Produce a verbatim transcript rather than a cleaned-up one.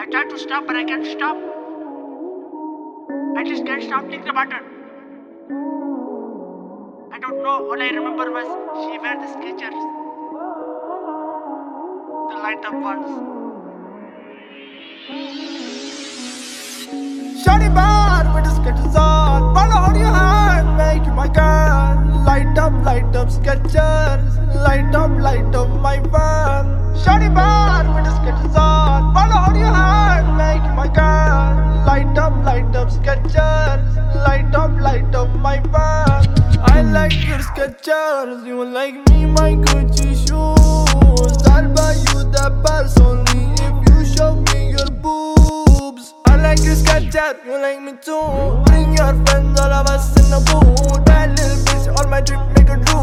I tried to stop, but I can't stop. I just can't stop clicking the button. I don't know. All I remember was she wear the Skechers, the light up ones. Shawty bad with the Skechers on. Follow hold your hand, make you my girl. Light up, light up Skechers. Light up, light up my van. Shawty bad with the Skechers on. Follow hold your hand, make you my girl. Light up, light up Skechers. Light up, light up my van. I like your Skechers. You like me, my Gucci shoes. I'll buy you the purse only if you show me your boobs. I like your Skechers, you like me too. Bring your friends, all of us in the booth. That little bitch on my trip, make a